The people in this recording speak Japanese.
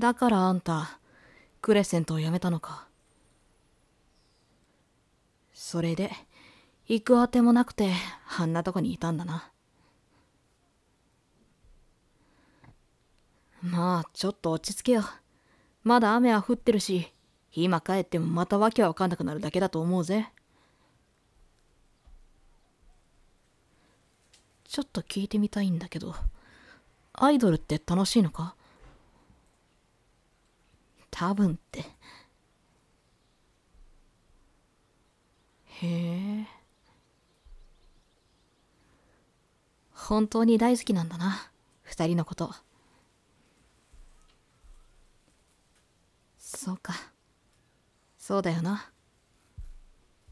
だからあんた、クレセントを辞めたのか。それで、行くあてもなくて、あんなとこにいたんだな。まあ、ちょっと落ち着けよ。まだ雨は降ってるし、今帰ってもまたわけわかんなくなるだけだと思うぜ。ちょっと聞いてみたいんだけど、アイドルって楽しいのか？多分って。へえ。本当に大好きなんだな、二人のこと。そうか。そうだよな。